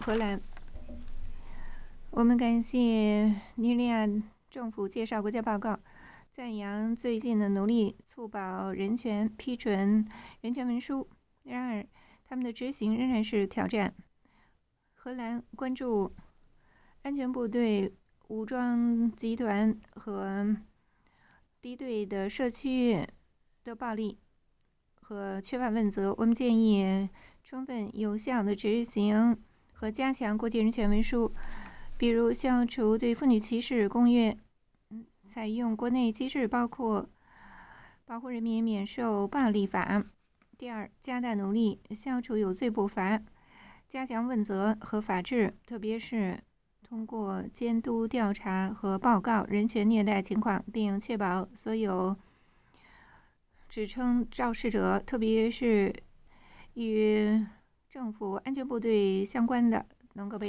荷兰。我们感谢尼日利亚政府介绍国家报告，赞扬最近的努力促保人权，批准人权文书。然而，他们的执行仍然是挑战。荷兰关注安全部队、武装集团和敌对的社区的暴力和缺乏问责。我们建议充分有效的执行和加强国际人权文书，比如消除对妇女歧视公约，采用国内机制，包括保护人民免受暴力法。第二，加大努力消除有罪不罚，加强问责和法治，特别是通过监督调查和报告人权虐待情况，并确保所有指称肇事者，特别是与政府安全部队相关的，能够被